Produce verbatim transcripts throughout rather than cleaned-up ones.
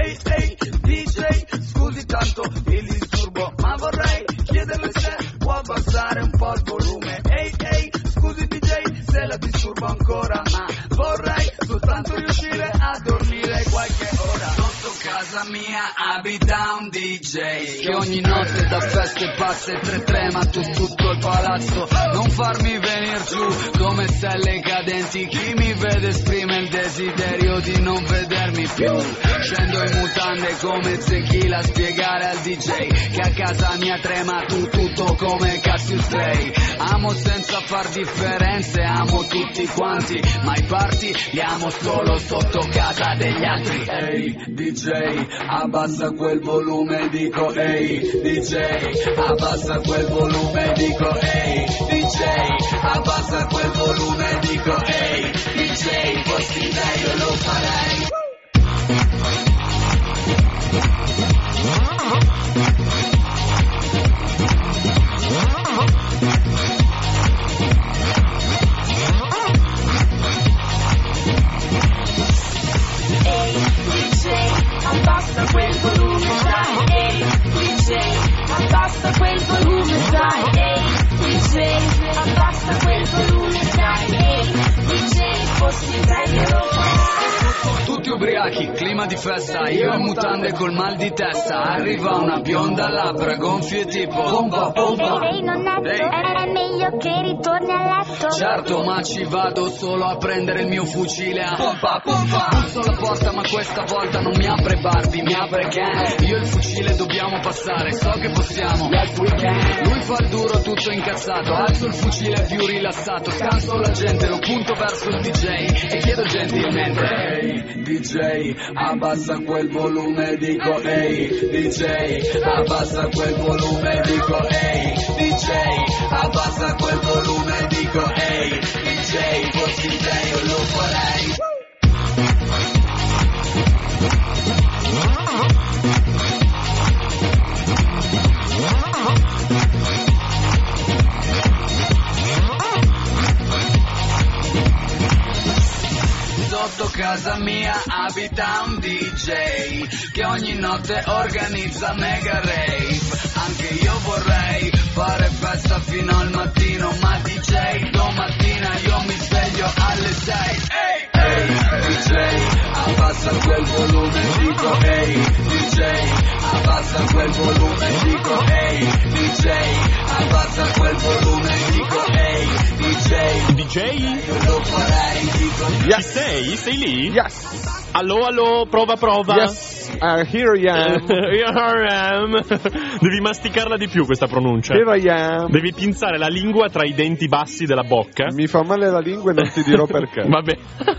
Ehi, ehi, D J, scusi tanto il disturbo, ma vorrei chiederle se può abbassare un po' il volume. Ehi, ehi, scusi D J, se la disturbo ancora, ma vorrei soltanto riuscire a dormire qualche ora. Sotto casa mia abita un D J che ogni notte da feste pazze tre trema tu tutto il palazzo. Non farmi venir giù come stelle cadenti, chi mi vede esprime il desiderio di non vedermi più. Scendo in mutande come Zecchila a spiegare al D J che a casa mia trema tu tutto come Cassius Clay. Amo senza far differenze, amo tutti quanti, ma i party li amo solo sotto casa degli altri. Ehi D J, abbassa quel volume, dico ehi D J, abbassa quel volume, dico ehi D J, abbassa quel volume, dico ehi D J, fossi te io lo farei. Abbassa quel volume, dai, ehi, D J, abbassa quel volume, dai, ehi, D J, abbassa quel volume, dai, ehi, D J, fossi te io lo farei. Tutti ubriachi, clima di festa, io in mutande col mal di testa. Arriva una bionda a labbra, gonfie tipo pompa pompa. Ehi, nonnetto, Ehi. è meglio che ritorni a letto. Certo, ma ci vado solo a prendere il mio fucile a pompa pompa. Busso la porta ma questa volta non mi apre Barbie, mi apre Ken. Io e il fucile dobbiamo passare, so che possiamo. Lui fa il duro tutto incazzato, alzo il fucile più rilassato, scanso la gente, lo punto verso il D J e chiedo gentilmente: ehi D J, abbassa quel volume, dico ehi D J, abbassa quel volume, dico ehi D J, abbassa quel volume, dico ehi D J, fossi te io lo farei. Sotto casa mia abita un D J che ogni notte organizza mega rave. Anche io vorrei fare festa fino al mattino, ma D J domattina io mi sveglio alle sei. Ehi, ehi, D J, abbassa quel volume, dico ehi D J, abbassa quel volume, dico ehi D J, abbassa quel volume, dico ehi D J. D J? Io lo farei, dico Yes. Ci sei? Sei lì? Yes. Allo, allo, prova, prova. Yes, uh, here I am. Here I am. Devi masticarla di più questa pronuncia. Here I am. Devi pinzare la lingua tra i denti bassi della bocca. Mi fa male la lingua e non ti dirò perché. Vabbè.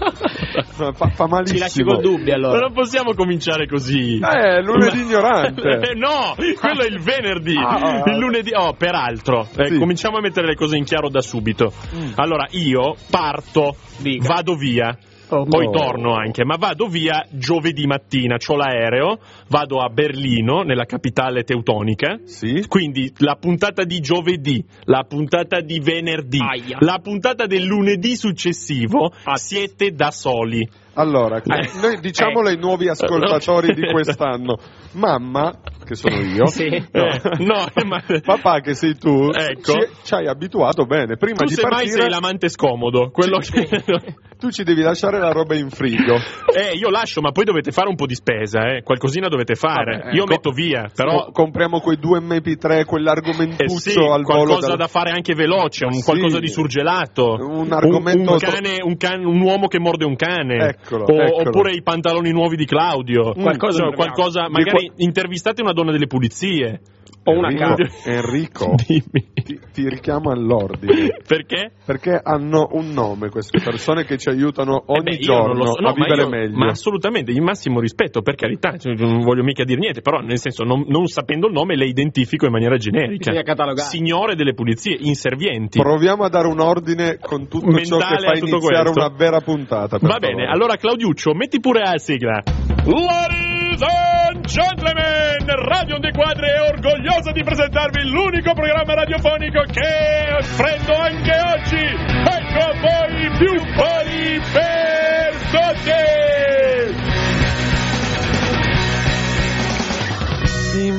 fa, fa malissimo. Ci lasci col dubbio allora. Ma non possiamo cominciare così. Eh, lunedì Ma... ignorante. Eh, no, quello è il venerdì. Ah. Il lunedì. Oh, peraltro, eh, Sì. cominciamo a mettere le cose in chiaro da subito. Mm. Allora, io parto, Dica. vado via. Oh, Poi no. torno anche, ma vado via giovedì mattina, c'ho l'aereo, vado a Berlino, nella capitale teutonica. Sì. Quindi la puntata di giovedì, la puntata di venerdì, Aia. la puntata del lunedì successivo, siete da soli. Allora, Eh. noi diciamolo ai nuovi ascoltatori di quest'anno. Mamma, che sono io, Sì. no, Eh, no, ma... papà che sei tu, Ecco. ci, ci hai abituato bene. Prima Tu di semmai partire sei l'amante scomodo, quello che... tu ci devi lasciare la roba in frigo. Eh, io lascio, ma poi dovete fare un po' di spesa, eh. Qualcosina dovete fare. Vabbè, io co- metto via, però... Co- compriamo quei due M P tre, quell'argomentuccio Eh sì, al volo. qualcosa dal- da fare anche veloce, un Sì. qualcosa di surgelato, Un argomento un, un cane, un, can- un uomo che morde un cane, Eccolo, O- eccolo. oppure i pantaloni nuovi di Claudio, Qualcosa Cioè, troviamo. qualcosa, Di magari qua- intervistate una donna delle pulizie. O una Enrico, casa. Enrico Dimmi. ti, ti richiamo all'ordine. Perché? Perché hanno un nome queste persone che ci aiutano ogni Eh beh, io giorno non lo so. No, a vivere ma io- meglio. Ma assolutamente, il massimo rispetto, per carità, cioè, non voglio mica dire niente, però nel senso non, non sapendo il nome le identifico in maniera generica. Bisogna catalogare. Signore delle pulizie, inservienti. Proviamo a dare un ordine con tutto ciò Mentale che fa a tutto iniziare questo. una vera puntata. per Va favore. bene, allora Claudiuccio, metti pure la sigla. Ladies and gentlemen, Radio Onde Quadre è orgogliosa di presentarvi l'unico programma radiofonico che prendo anche oggi. Ecco a voi più pari per tutti.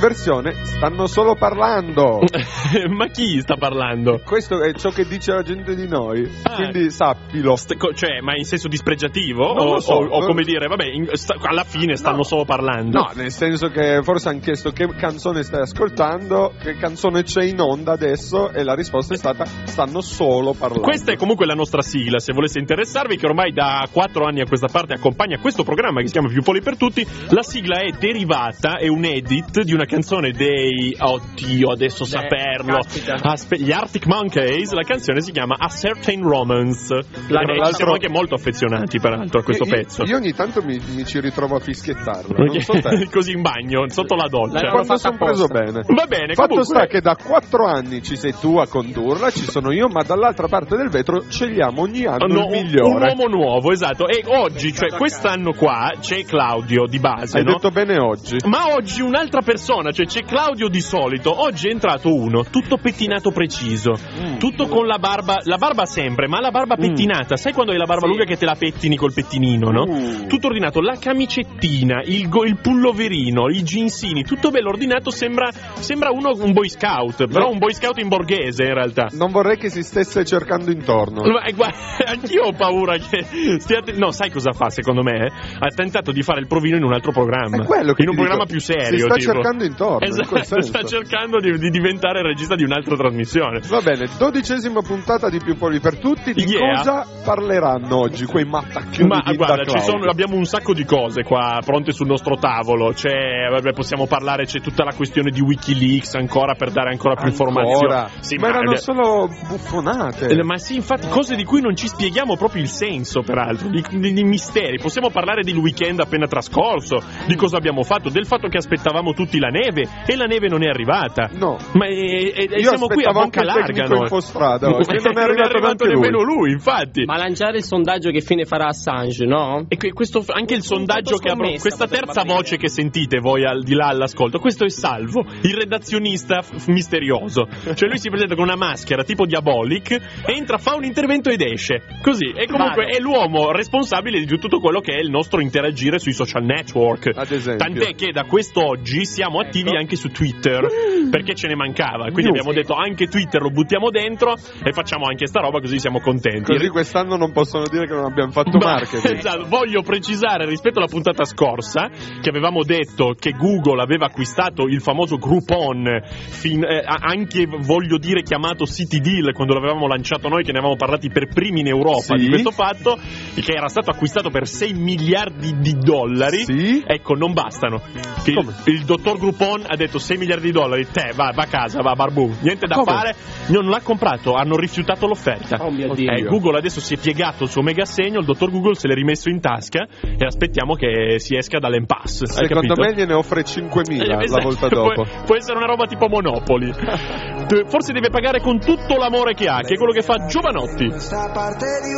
versione stanno solo parlando. Ma chi sta parlando? Questo è ciò che dice la gente di noi, ah, quindi sappilo. St- co- cioè, ma in senso dispregiativo? Non O, lo so. o, o come dire, vabbè, in, sta- alla fine stanno No. solo parlando? No, nel senso che forse hanno chiesto che canzone stai ascoltando, che canzone c'è in onda adesso, e la risposta è stata stanno solo parlando. Questa è comunque la nostra sigla, se volesse interessarvi, che ormai da quattro anni a questa parte accompagna questo programma che si chiama Più Poli per Tutti. La sigla è derivata, è un edit di una canzone dei... Oddio, adesso Beh, saperlo. caspita. Aspe- gli Arctic Monkeys, la canzone si chiama A Certain Romance. La- e l'altro- siamo anche molto affezionati, peraltro, a questo io, pezzo. Io ogni tanto mi, mi ci ritrovo a fischiettarla, non so te. Così in bagno, sotto la doccia. L'hanno Quando fatta sono preso apposta. bene. Va bene, Fatto comunque... sta che da quattro anni ci sei tu a condurla, ci sono io, ma dall'altra parte del vetro scegliamo ogni anno No, il migliore. un uomo nuovo, esatto. E oggi, cioè quest'anno qua, c'è Claudio di base, Hai no? detto bene oggi. Ma oggi un'altra persona, cioè c'è Claudio di solito, oggi è entrato uno, tutto pettinato preciso, Mm. tutto con la barba, la barba sempre, ma la barba pettinata, sai quando hai la barba Sì. lunga che te la pettini col pettinino, no? Uh. Tutto ordinato, la camicettina, il, go- il pulloverino, i jeansini, tutto bello ordinato, sembra, sembra uno un boy scout, però No. un boy scout in borghese in realtà. Non vorrei che si stesse cercando intorno. Ma, eh, guarda, anch'io ho paura che stiate... No, sai cosa fa secondo me? Ha tentato di fare il provino in un altro programma. È quello che in un ti programma dico. più serio. Si sta tipo. cercando intorno, in quel Esatto, senso. sta cercando di, di diventare il regista di un'altra trasmissione. Va bene, dodicesima puntata di Più Poli per Tutti. Di Yeah. cosa parleranno oggi quei mattacchioni Ma di guarda, da ci Claudio? sono, abbiamo un sacco di cose qua pronte sul nostro tavolo. C'è, vabbè, possiamo parlare, c'è tutta la questione di Wikileaks ancora per dare ancora più informazioni. Ancora? Sì, ma erano eh, solo buffonate. Eh, Ma sì, infatti, cose di cui non ci spieghiamo proprio il senso, peraltro, di, di- di misteri. Possiamo parlare del weekend appena trascorso, di cosa abbiamo fatto, del fatto che aspettavamo tutti la neve e la neve non è arrivata. No. Ma e, e- e Io siamo qui a aspettavo bocca anche il larga. tecnico noi. infostrada oggi, non è arrivato neanche lui. nemmeno lui, infatti. Ma lanciare il sondaggio che fine farà Assange, no? E que- questo, anche il sondaggio che apro, scommessa, questa potrebbe terza aprire. voce che sentite voi al di là all'ascolto, questo è Salvo, il redazionista f- misterioso. Cioè lui si presenta con una maschera tipo Diabolic, entra, fa un intervento ed esce. Così. E comunque Vado. è l'uomo responsabile di tutto quello che è il nostro interagire sui social network. Ad esempio. Tant'è che da quest'oggi siamo attivi Ecco. anche su Twitter, perché ce ne mancava. Quindi Io- abbiamo detto anche Twitter lo buttiamo dentro e facciamo anche sta roba, così siamo contenti. Così quest'anno non possono dire che non abbiamo fatto Ma- marketing. esatto, voglio precisare rispetto alla puntata scorsa che avevamo detto che Google aveva acquistato il famoso Groupon, fin- eh, anche voglio dire chiamato City Deal, quando l'avevamo lanciato noi, che ne avevamo parlati per primi in Europa Sì. di questo fatto, che era stato acquistato per sei miliardi di dollari. Sì. Ecco, non bastano. Che il, Come? il dottor Groupon ha detto sei miliardi di dollari, te va, va a casa, va barbù, niente da Come? fare. Non l'ha comprato, hanno rifiutato l'offerta. Oh mio Dio. Eh, Google adesso si è piegato il suo mega assegno, il dottor Google se l'è rimesso in tasca e aspettiamo che si esca dall'impasse. hai Secondo capito? me gliene offre cinquemila Eh, la esatto, volta può- dopo. Può essere una roba tipo Monopoli. Eh, Forse deve pagare con tutto l'amore che ha, che è quello che fa Giovanotti. Questa parte di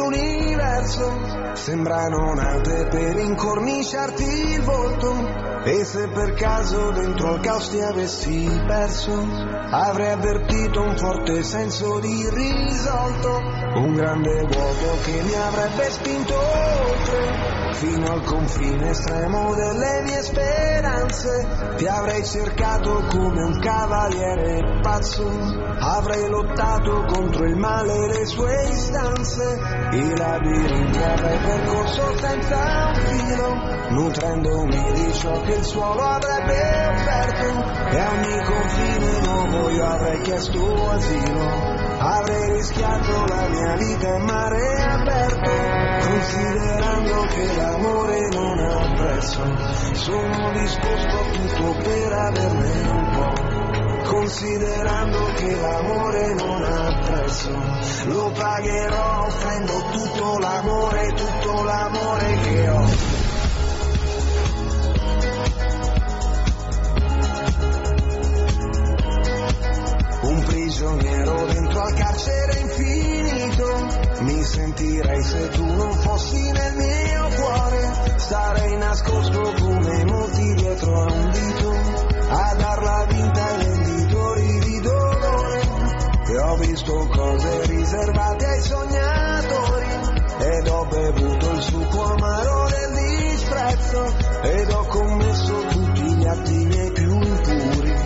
universo sembrano nate per incorniciarti il volto. E se per caso dentro il caos ti avessi perso, avrei avvertito un forte senso di risolto, un grande vuoto che mi avrebbe spinto oltre, fino al confine estremo delle mie speranze. Ti avrei cercato come un cavaliere pazzo, avrei lottato contro il male e le sue istanze, i labirinti avrei percorso senza un filo, nutrendomi di ciò che il suolo avrebbe offerto, e a ogni confine nuovo io avrei chiesto asilo, avrei rischiato la mia vita in mare aperto, considerando che l'amore non ha prezzo, sono disposto a tutto per averne un po', considerando che l'amore non ha prezzo, lo pagherò offrendo tutto l'amore, tutto l'amore che ho. Un prigioniero dentro al carcere infinito, mi sentirei se tu non fossi nel mio cuore, starei nascosto come molti dietro a un dito, a darla vinta ai venditori di dolore, e ho visto cose riservate ai sognatori, ed ho bevuto il succo amaro del disprezzo, ed ho commesso tutti gli atti miei più impuri,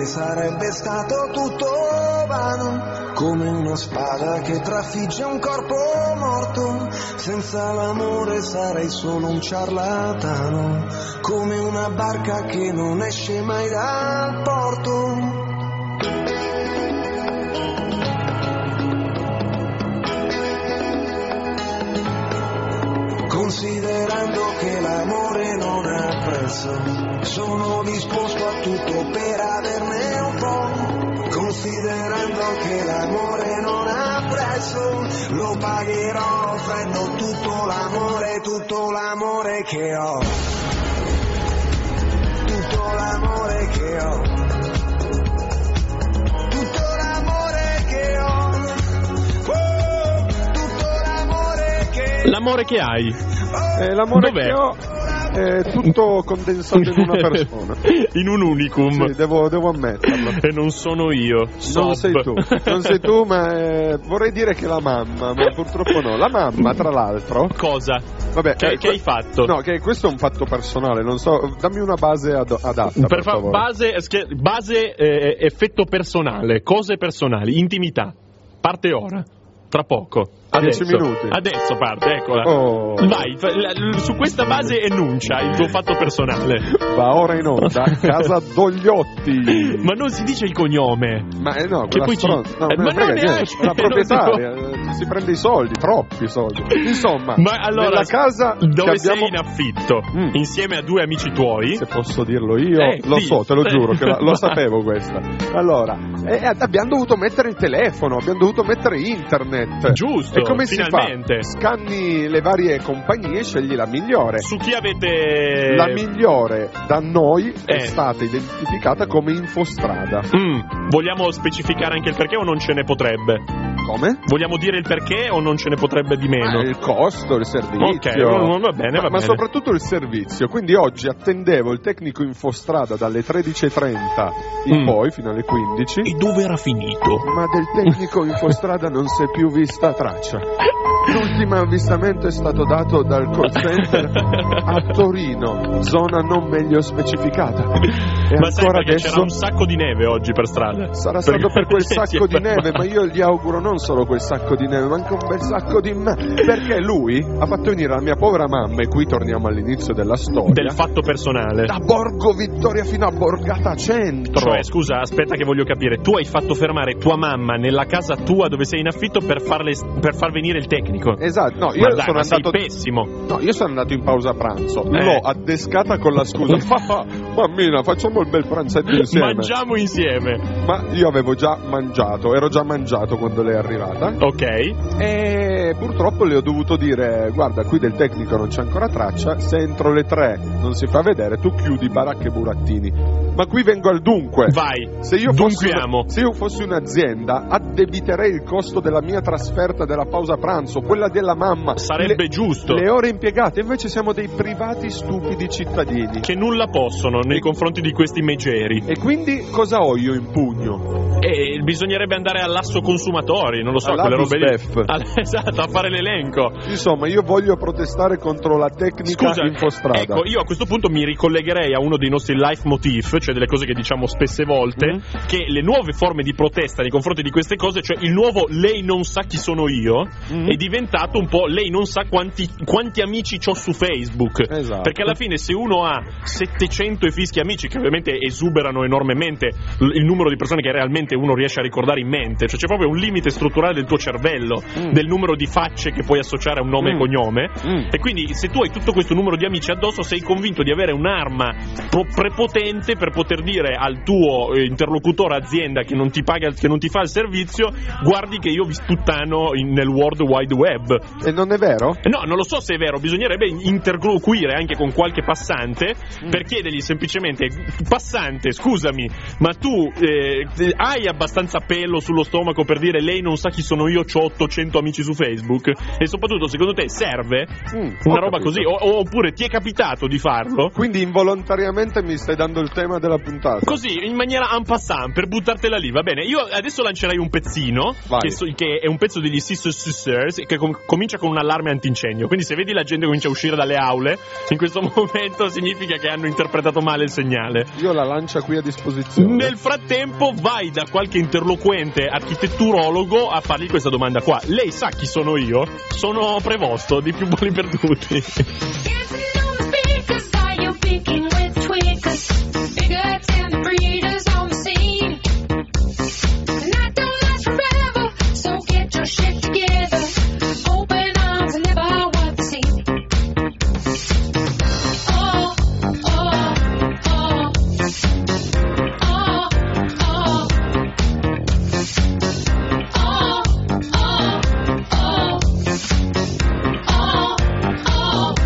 l'amore sarebbe stato tutto vano, come una spada che trafigge un corpo morto. Senza l'amore sarei solo un ciarlatano, come una barca che non esce mai dal porto. Considerando che l'amore non ha prezzo, sono disposto a tutto per averne un po'. Considerando che l'amore non ha prezzo, lo pagherò offrendo tutto l'amore, tutto l'amore che ho. Tutto l'amore che ho. Tutto l'amore che ho. Oh, tutto l'amore che ho. L'amore che hai? Eh, l'amore Dov'è? che ho è tutto condensato in una persona. In un unicum. Sì, devo, devo ammetterlo. E non sono io. Non Sob. sei tu, non sei tu, ma eh, vorrei dire che la mamma, ma purtroppo no. La mamma, tra l'altro. Cosa? Vabbè, Che, eh, che hai fatto? No, che questo è un fatto personale, non so, dammi una base ad- adatta. Per, Per fa- favore. base, scher- base eh, effetto personale, cose personali, intimità. Parte ora. Tra poco. Dieci Adesso. minuti. Adesso parte, eccola. Oh. Vai, fa- la- l- su questa base enuncia il tuo fatto personale. Va ora in onda, Casa Dogliotti. Ma non si dice il cognome. Ma eh, no, Che quella poi ci- stronza, no, eh, me ma ne frega non niente. neanche- La non proprietaria eh, si prende i soldi, troppi soldi. Insomma, Ma allora, nella casa dove che sei abbiamo... in affitto, Mm. insieme a due amici tuoi, Se posso dirlo io, Eh, lo sì. so, te lo giuro, che la- lo Va. sapevo questa. Allora, eh, abbiamo dovuto mettere il telefono, abbiamo dovuto mettere internet. Giusto, E come finalmente. si fa? Scanni le varie compagnie e scegli la migliore. su chi avete... La migliore da noi è Eh. stata identificata come Infostrada. Mm, vogliamo specificare anche il perché o non ce ne potrebbe? Come? Vogliamo dire il perché o non ce ne potrebbe di meno? Ah, il costo, il servizio. Ok, va- va bene, ma, va ma bene. soprattutto il servizio. Quindi oggi attendevo il tecnico Infostrada dalle tredici e trenta in Mm. poi fino alle quindici. E dove era finito? Ma del tecnico Infostrada non si è più vista traccia. L'ultimo avvistamento è stato dato dal call center a Torino, zona non meglio specificata. E Ma sai ancora perché adesso c'era un sacco di neve oggi per strada? sarà stato per quel Perché si è sacco di fermato. neve, ma io gli auguro non solo quel sacco di neve, ma anche un bel sacco di me. Perché lui ha fatto venire la mia povera mamma, e qui torniamo all'inizio della storia, Del fatto personale. da Borgo Vittoria fino a Borgata Centro. Cioè, scusa, aspetta che voglio capire. Tu hai fatto fermare tua mamma nella casa tua dove sei in affitto per, farle, per far venire il tecnico. Esatto, no, io Ma dai, sono ma sei andato pessimo. No, io sono andato in pausa pranzo, Eh. l'ho addescata con la scusa. "Ah, mammina, facciamo il bel pranzetto insieme. Mangiamo insieme. Ma io avevo già mangiato, ero già mangiato quando lei è arrivata. Ok. E purtroppo le ho dovuto dire: guarda, qui del tecnico non c'è ancora traccia, se entro le tre non si fa vedere, tu chiudi baracche e burattini. Ma qui vengo al dunque. Vai. Se io, fossi Dunquiamo. una, se io fossi un'azienda, addebiterei il costo della mia trasferta della pausa pranzo, quella della mamma. Sarebbe le, giusto. Le ore impiegate, invece siamo dei privati stupidi cittadini. Che nulla possono nei confronti di questi megeri. E quindi cosa ho io in pugno? E bisognerebbe andare all'asso consumatori, non lo so, quelle robe lì. All'Adusbef. All- esatto, a fare l'elenco. Insomma, io voglio protestare contro la tecnica Scusa, Infostrada. ecco, io a questo punto mi ricollegherei a uno dei nostri leitmotiv, cioè delle cose che diciamo spesse volte, Mm. che le nuove forme di protesta nei confronti di queste cose, cioè il nuovo lei non sa chi sono io, Mm. è diventato un po' lei non sa quanti, quanti amici c'ho su Facebook. Esatto. Perché alla fine se uno ha settecento e fischi amici, che ovviamente esuberano enormemente l- il numero di persone che realmente uno riesce a ricordare in mente, cioè c'è proprio un limite strutturale del tuo cervello, Mm. del numero di facce che puoi associare a un nome Mm. e cognome, Mm. e quindi se tu hai tutto questo numero di amici addosso sei convinto di avere un'arma pro- prepotente per poter dire al tuo eh, interlocutore azienda che non ti paga, che non ti fa il servizio, guardi che io vi sputtano in- nel World Wide Web. E non è vero? No, non lo so se è vero, bisognerebbe interloquire anche con qualche passante Mm. per chiedergli semplicemente: passante, scusami, ma tu eh, hai hai abbastanza pelo sullo stomaco per dire lei non sa chi sono io, c'ho ottocento amici su Facebook? E soprattutto, secondo te serve Mm, una ho roba capito. così? O, oppure ti è capitato di farlo? Quindi involontariamente mi stai dando il tema della puntata. Così, in maniera en passant, per buttartela lì, va bene? Io adesso lancerai un pezzino, Vai. che, so- che è un pezzo degli Sister Sisters, che com- comincia con un allarme antincendio. Quindi se vedi la gente comincia a uscire dalle aule, in questo momento significa che hanno interpretato male il segnale. Io la lancia qui a disposizione. Nel frattempo vai da qualche interloquente architetturologo a fargli questa domanda qua. Lei sa chi sono io? Sono Prevosto, di Più Buoni per Tutti. Dancing on the speakers, are you picking with tweakers? Bigots and breeders on the scene. The night don't last forever, so get your shit together. Open arms and never what they see. Oh, oh, oh. Oh, oh. Oh, oh, oh. Oh, oh.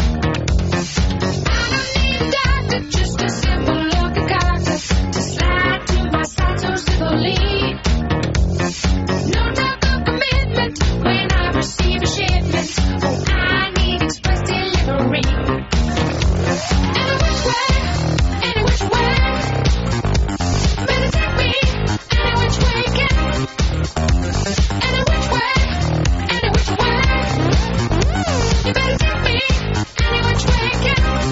I don't need a doctor, just a simple look at doctor to slide to my side so civilly. No talk of commitment when I receive a shipment. Oh, I need express delivery. Any which way, any which way, better take me any which way you can. Any which way, any which way, you better take me any which way you can.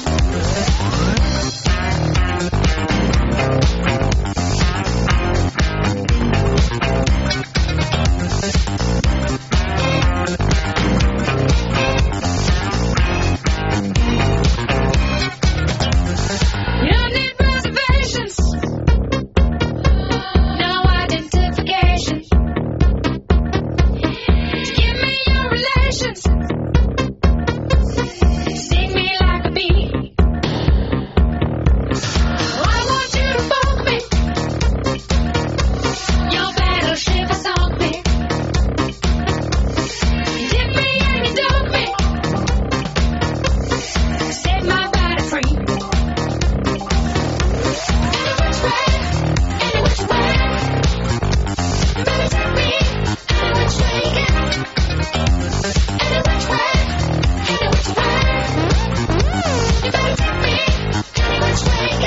You don't need reservations, no identification. Give me your relations, sting me like a bee. I want you to fuck me, your battleship has sunk me. Dip me and you dunk me, set my body free. Any which way, any which way, you better take me any which way you can. Any which way, any which way, you better take me any which way you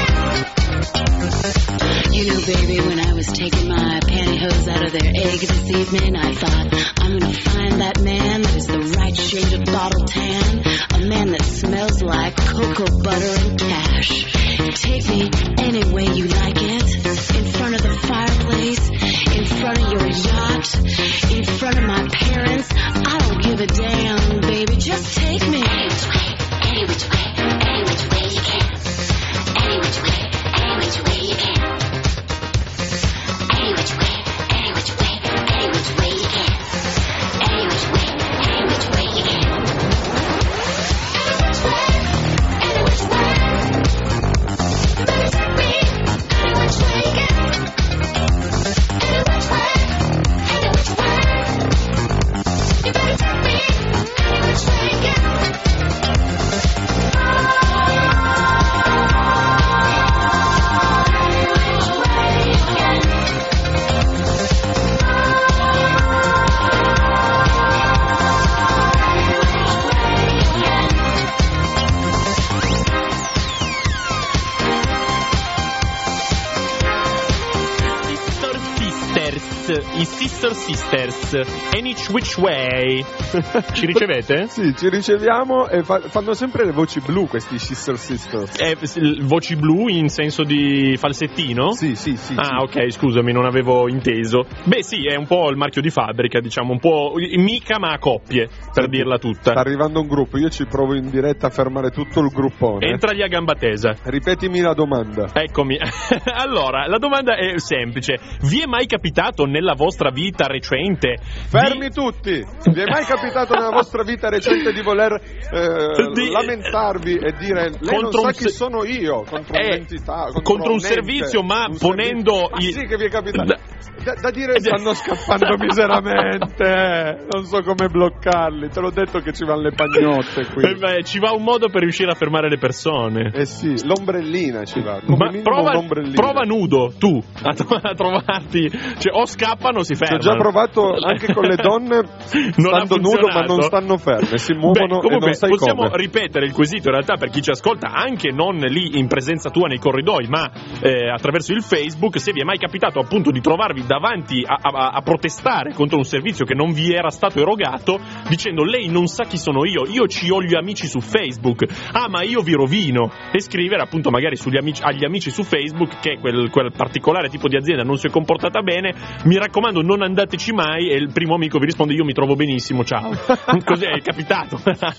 can. You know, baby, when I was taking my pantyhose out of their egg this evening, I thought, I'm gonna find that man that is the right shade of bottle tan, a man that smells like cocoa butter and cash. Take me any way you like it, in front of the fireplace, in front of your yacht, in front of my parents. I don't give a damn, baby, just take me. Any which way, any which way, any which way you can. Any which way, any which way you can. Any which way, any which way, any which way you can. Any which way, any which way you can. Any which way, any which way, you better take me any which way you can. Any which way, any which way, you better take me any which way you can. I Sister Sisters, Any Which Way. Ci ricevete? Sì, ci riceviamo e fa- fanno sempre le voci blu questi Sister Sisters. Eh, s- voci blu in senso di falsettino? Sì, sì, sì. Ah, sì. ok, scusami, non avevo inteso. Beh, sì, è un po' il marchio di fabbrica, diciamo, un po' mica ma a coppie, per dirla tutta. Sta arrivando un gruppo, io ci provo in diretta a fermare tutto il gruppone. Entragli a gamba tesa. Ripetimi la domanda. Eccomi. Allora, la domanda è semplice. Vi è mai capitato nella vostra vita recente. Fermi di... tutti! Vi è mai capitato nella vostra vita recente di voler eh, di... lamentarvi e dire lei non sa chi sono io contro eh, un'entità, contro, contro un, un ente, servizio, ma un ponendo servizio. i... Ma sì che vi è capitato. Da... Da, da dire stanno scappando miseramente, non so come bloccarli, te l'ho detto che ci vanno le pagnotte qui. Eh beh, ci va un modo per riuscire a fermare le persone. Eh sì, l'ombrellina ci va. Come Ma prova, prova nudo tu a, tro- a trovarti, cioè o scappano o si fermano. Ci ho già provato anche con le donne stando nudo, ma non stanno ferme, si muovono. Beh, comunque, e non sai possiamo come. ripetere il quesito in realtà per chi ci ascolta, anche non lì in presenza tua nei corridoi, ma eh, attraverso il Facebook, se vi è mai capitato appunto di trovarvi davanti a, a, a protestare contro un servizio che non vi era stato erogato, dicendo lei non sa chi sono io, io ci ho gli amici su Facebook, ah ma io vi rovino, e scrivere appunto magari sugli amici, agli amici su Facebook che quel, quel particolare tipo di azienda non si è comportata bene, mi raccomando non andateci mai, e il primo amico vi risponde io mi trovo benissimo, ciao. Così è capitato.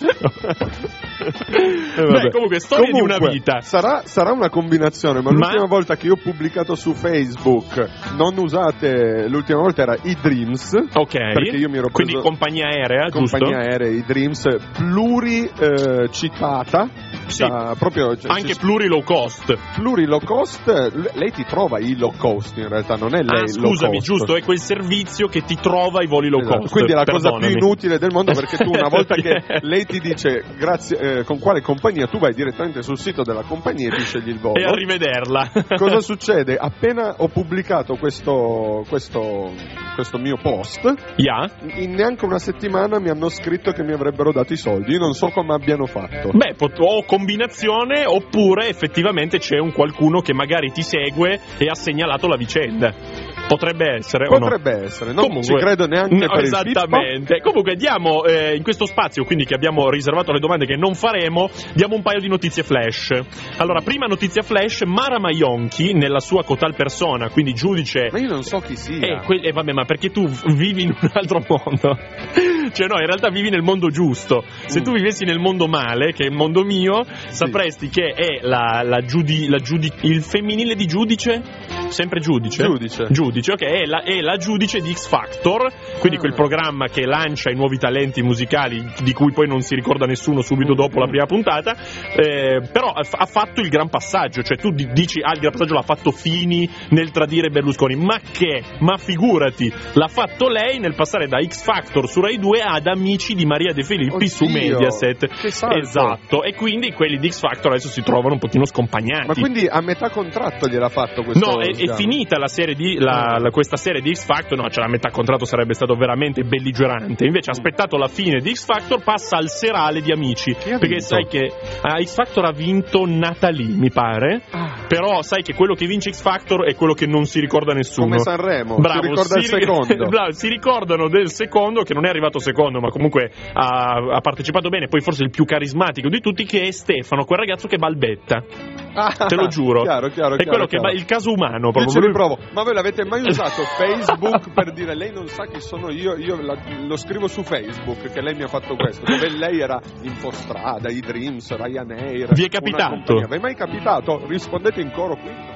Eh, Beh, comunque storia comunque, di una vita. Sarà, sarà una combinazione, ma, ma l'ultima volta che io ho pubblicato su Facebook, non usate, l'ultima volta era i Dreams, ok, perché io mi ero preso, quindi compagnia aerea, compagnia giusto? aerea, i Dreams pluri eh, citata, sì, da, proprio, cioè, anche pluri low cost. Pluri low cost, lei ti trova i low cost in realtà, non è lei ah, scusami, low cost. Giusto, è quel servizio che ti trova i voli low esatto. cost. Quindi è la Perdonami. cosa più inutile del mondo, perché tu una volta che lei ti dice grazie eh, con quale compagnia, tu vai direttamente sul sito della compagnia e ti scegli il volo e a rivederla. Cosa succede? Appena ho pubblicato questo questo questo mio post, yeah. in neanche una settimana mi hanno scritto che mi avrebbero dato i soldi. Io non so come abbiano fatto. Beh, pot- o combinazione, oppure effettivamente c'è un qualcuno che magari ti segue e ha segnalato la vicenda. Potrebbe essere, Potrebbe o no? essere, non Comunque, ci credo neanche no, per esattamente. il Comunque diamo eh, in questo spazio, quindi che abbiamo riservato alle domande che non faremo, diamo un paio di notizie flash. Allora, prima notizia flash, Mara Maionchi nella sua cotal persona, quindi giudice. Ma io non so chi sia. Eh, que- eh vabbè, ma perché tu vivi in un altro mondo? Cioè no, in realtà vivi nel mondo giusto. Se mm. tu vivessi nel mondo male, che è il mondo mio, sì. sapresti che è la, la giudi, la giudi, il femminile di giudice? Sempre giudice? Giudice. Giudice, ok, è la, è la giudice di X Factor, quindi ah. quel programma che lancia i nuovi talenti musicali di cui poi non si ricorda nessuno subito mm. dopo la prima puntata, eh, però ha, ha fatto il gran passaggio, cioè tu dici, ah il gran passaggio l'ha fatto Fini nel tradire Berlusconi, ma che? Ma figurati, l'ha fatto lei nel passare da X Factor su Rai due ad Amici di Maria De Filippi Oddio, su Mediaset. Che salto. Esatto, e quindi quelli di X Factor adesso si trovano un pochino scompagnati. Ma quindi a metà contratto gliel'ha fatto questo? No, è, è finita la serie di la, la, questa serie di X Factor, no, cioè a metà contratto sarebbe stato veramente belligerante. Invece ha aspettato la fine di X Factor, passa al serale di Amici. Perché vinto? sai che a X Factor ha vinto Natalie, mi pare. Ah. Però sai che quello che vince X Factor è quello che non si ricorda nessuno. Come Sanremo, bravo, si ricorda si, il secondo. Bravo, si ricordano del secondo, che non è arrivato secondo, ma comunque ha, ha partecipato bene. Poi forse il più carismatico di tutti, che è Stefano, quel ragazzo che balbetta. Ah, te lo giuro. Chiaro, chiaro, è chiaro, quello chiaro. che il caso umano proprio. Io ci riprovo. Ma voi l'avete mai usato Facebook per dire lei non sa chi sono io? Io la, lo scrivo su Facebook che lei mi ha fatto questo, dove lei era Infostrada, i Dreams, Ryanair. Vi è capitato? Vi è mai capitato? Rispondete in coro qui.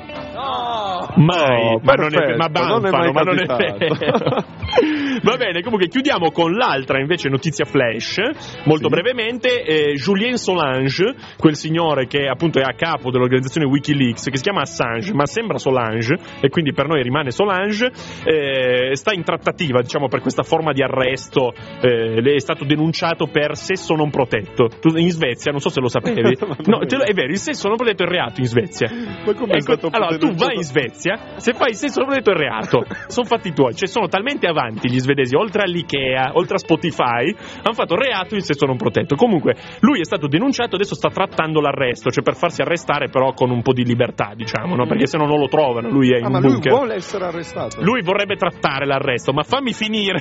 No, mai, no, ma, perfetto, non è, ma banfano, non è mai ma non è capitato. Va bene, comunque chiudiamo con l'altra invece notizia flash, molto sì. brevemente. eh, Julien Solange, quel signore che appunto è a capo dell'organizzazione Wikileaks, che si chiama Assange ma sembra Solange e quindi per noi rimane Solange, eh, sta in trattativa, diciamo, per questa forma di arresto. eh, è stato denunciato per sesso non protetto in Svezia, non so se lo sapevi. No, te lo, è vero, il sesso non protetto è reato in Svezia. Ma come è stato allora tu vai in Svezia, se fai il sesso non protetto è reato, sono fatti tuoi, cioè sono talmente avanti gli svedesi, oltre all'Ikea, oltre a Spotify, hanno fatto reato il sesso non protetto. Comunque lui è stato denunciato, adesso sta trattando l'arresto, cioè per farsi arrestare però con un po' di libertà, diciamo, no? Perché se no non lo trovano, lui è in ah, ma bunker. Lui vuole essere arrestato. Lui vorrebbe trattare l'arresto, ma fammi finire.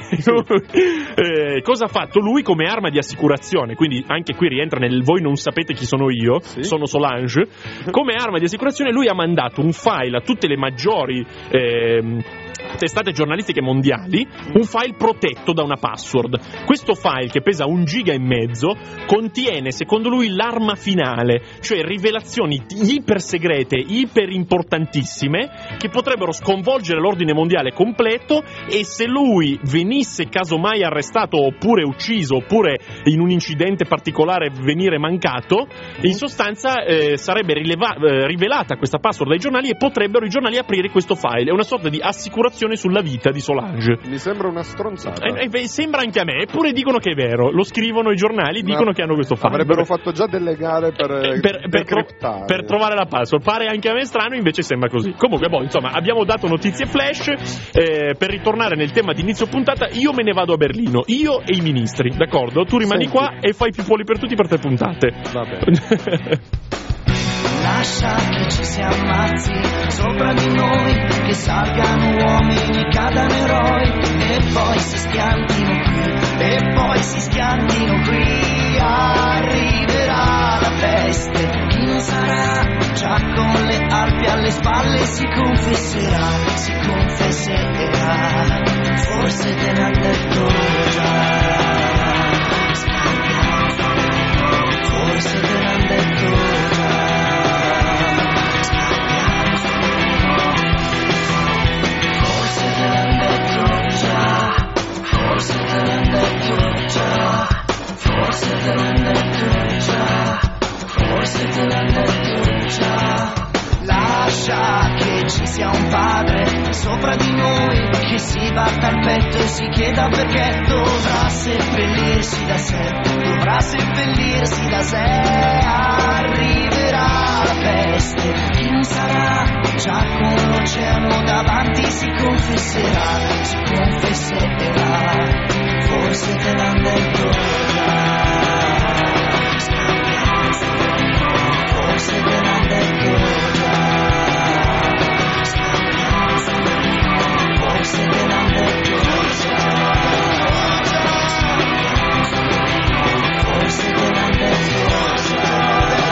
eh, cosa ha fatto lui come arma di assicurazione? Quindi anche qui rientra nel voi non sapete chi sono io, sì. sono Solange. Come arma di assicurazione lui ha mandato un file a tutte le maggiori eh, testate giornalistiche mondiali un file protetto da una password. Questo file, che pesa un giga e mezzo, contiene secondo lui l'arma finale, cioè rivelazioni iper segrete, iper importantissime, che potrebbero sconvolgere l'ordine mondiale completo, e se lui venisse casomai arrestato oppure ucciso oppure in un incidente particolare venire mancato, in sostanza eh, sarebbe rileva- eh, rivelata questa password dai giornali e potrebbero i giornali aprire questo file. È una sorta di assicurazione sulla vita di Solange. Mi sembra una stronzata. Eh, eh, sembra anche a me, eppure dicono che è vero. Lo scrivono i giornali, dicono Ma che hanno questo file. Avrebbero fatto già delle gare per, eh, per, per, tro- per trovare la password. Pare anche a me strano, invece sembra così. Comunque, boh, insomma, abbiamo dato notizie flash. Eh, per ritornare nel tema di inizio puntata, io me ne vado a Berlino, io e i ministri, d'accordo? Tu rimani Senti. qua e fai più poli per tutti per tre puntate. Va bene. Lascia che ci si ammazzi sopra di noi, che salgano uomini, cadano eroi, e poi si schiantino qui, e poi si schiantino qui. Arriverà la peste, chi non sarà già con le arpi alle spalle, si confesserà, si confesserà, forse te l'han detto già, forse te l'han detto già. Forse te l'han detto già, forse te l'han detto già, forse te l'han detto già. Lascia che ci sia un padre sopra di noi, che si batta al petto e si chieda perché. Dovrà seppellirsi da sé, dovrà seppellirsi da sé. Arriverà la peste, chi non sarà già con l'oceano davanti, si confesserà, si confesserà, forse te l'han detto già, forse te l'han detto già, forse te l'han detto già, forse te l'han detto già.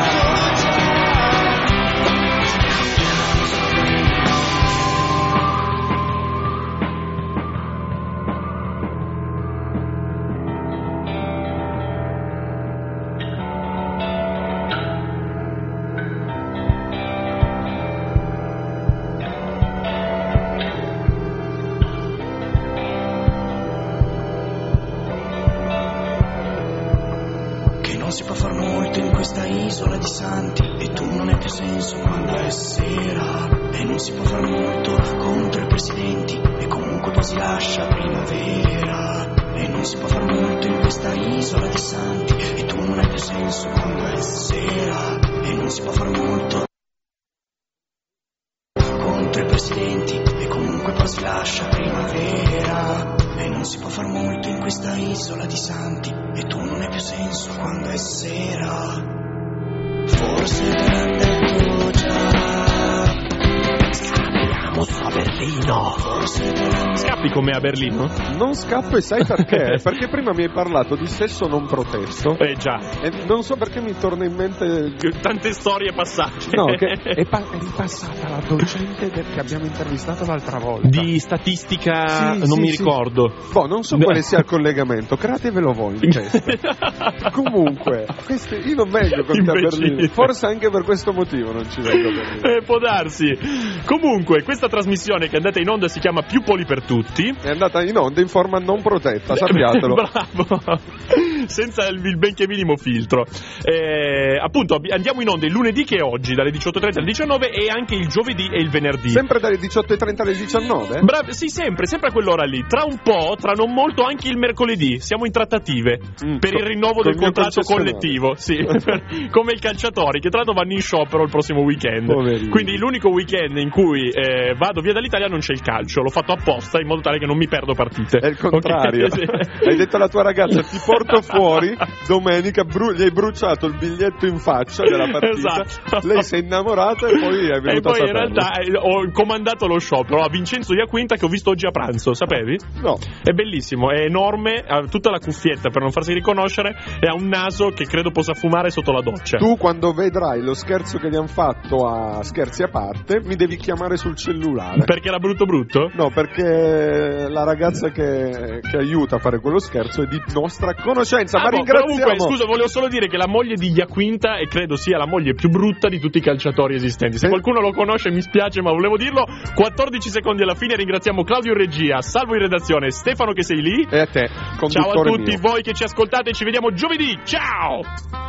Si può far molto in questa isola di santi, e tu non hai più senso quando è sera, e non si può far molto contro i presidenti, e comunque poi si lascia primavera, e non si può far molto in questa isola di santi, e tu non hai più senso quando è sera, e non si può far molto contro i presidenti, e comunque poi si lascia primavera, e non si può far molto in questa isola di santi, e tu non hai più senso quando è sera, forse te l'han detto già, scappiamo a Berlino, forse te l'han... Scappi con me a Berlino? Non scappo, e sai perché? Perché prima mi hai parlato di sesso non protesto. Eh già. E non so perché mi torna in mente tante storie passate. No, che è, pa- è ripassata la docente del- che abbiamo intervistato l'altra volta. Di statistica Sì, non sì, mi sì. ricordo. Boh, non so quale sia il collegamento, createvelo voi in testa. Comunque, questi, io non vengo con te a Imbecille. Berlino. Forse anche per questo motivo non ci vengo a Berlino. Eh, può darsi. Comunque, questa trasmissione che è andata in onda si chiama Più Poli per Tutti. È andata in onda in forma non protetta, sappiatelo. Bravo. Senza il, il benché minimo filtro. Eh, appunto, ab- andiamo in onda il lunedì, che è oggi, dalle diciotto e trenta alle diciannove, e anche il giovedì e il venerdì. Sempre dalle diciotto e trenta alle diciannove? Bravi, sì, sempre, sempre a quell'ora lì. Tra un po', tra non molto, anche il mercoledì. Siamo in trattative Mm, per co- il rinnovo col del mio contratto concessionario. collettivo. Sì, come i calciatori, che tra l'altro vanno in sciopero il prossimo weekend. Poverini. Quindi l'unico weekend in cui eh, vado via dall'Italia non c'è il calcio. L'ho fatto apposta in modo tale che non mi perdo partite. È il contrario. Ok? Sì. Hai detto alla tua ragazza: ti porto fuori domenica, bru- gli hai bruciato il biglietto in faccia della partita, esatto. lei si è innamorata e poi è venuta e poi a saperlo. in realtà eh, ho comandato lo sciopero a Vincenzo Iaquinta, che ho visto oggi a pranzo, sapevi? No. È bellissimo, è enorme, ha tutta la cuffietta per non farsi riconoscere e ha un naso che credo possa fumare sotto la doccia. Tu quando vedrai lo scherzo che gli hanno fatto a Scherzi a parte mi devi chiamare sul cellulare. Perché era brutto brutto? No, perché la ragazza che, che aiuta a fare quello scherzo è di nostra conoscenza. Ah, ma boh, ringraziamo. comunque, scusa, volevo solo dire che la moglie di Iaquinta e credo sia la moglie più brutta di tutti i calciatori esistenti. Se Eh. qualcuno lo conosce mi spiace, ma volevo dirlo. quattordici secondi alla fine, ringraziamo Claudio in regia, Salvo in redazione, Stefano che sei lì. E a te, Ciao a conduttore tutti mio. voi che ci ascoltate, ci vediamo giovedì. Ciao!